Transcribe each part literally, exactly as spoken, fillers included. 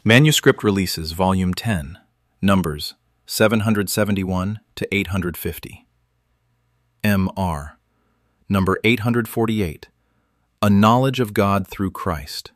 Manuscript Releases, Volume ten, Numbers seven seventy-one to eight fifty. M R Number eight forty-eight, A Knowledge of God Through Christ.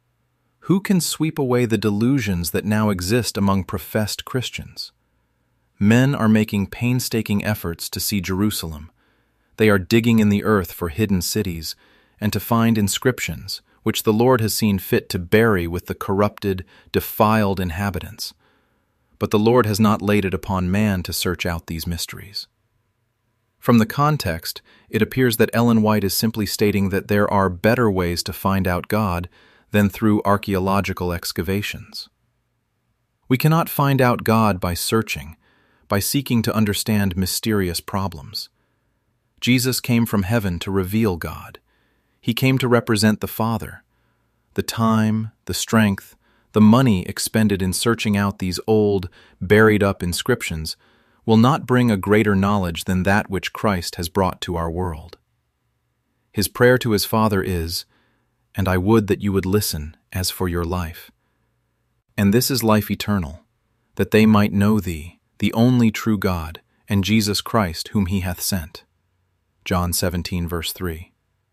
Who can sweep away the delusions that now exist among professed Christians? Men are making painstaking efforts to see Jerusalem. They are digging in the earth for hidden cities and to find inscriptions which the Lord has seen fit to bury with the corrupted, defiled inhabitants. But the Lord has not laid it upon man to search out these mysteries. From the context, it appears that Ellen White is simply stating that there are better ways to find out God than through archaeological excavations. We cannot find out God by searching, by seeking to understand mysterious problems. Jesus came from heaven to reveal God. He came to represent the Father. The time, the strength, the money expended in searching out these old, buried-up inscriptions will not bring a greater knowledge than that which Christ has brought to our world. His prayer to his Father is, "And I would that you would listen as for your life. And this is life eternal, that they might know thee, the only true God, and Jesus Christ whom he hath sent." John seventeen, verse three.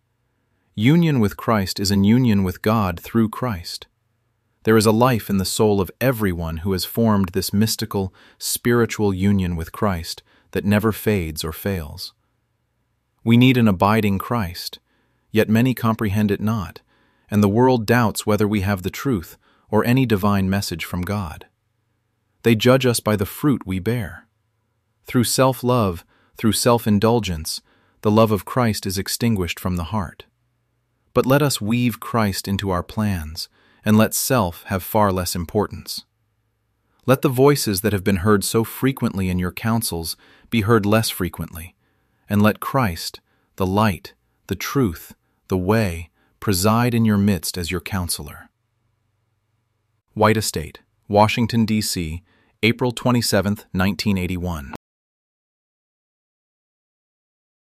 Union with Christ is an union with God through Christ. There is a life in the soul of everyone who has formed this mystical, spiritual union with Christ that never fades or fails. We need an abiding Christ, yet many comprehend it not, and the world doubts whether we have the truth or any divine message from God. They judge us by the fruit we bear. Through self-love, through self-indulgence, the love of Christ is extinguished from the heart. But let us weave Christ into our plans, and let self have far less importance. Let the voices that have been heard so frequently in your counsels be heard less frequently, and let Christ, the light, the truth, the way, preside in your midst as your counselor. White Estate, Washington, D C, April twenty-seventh, nineteen eighty-one.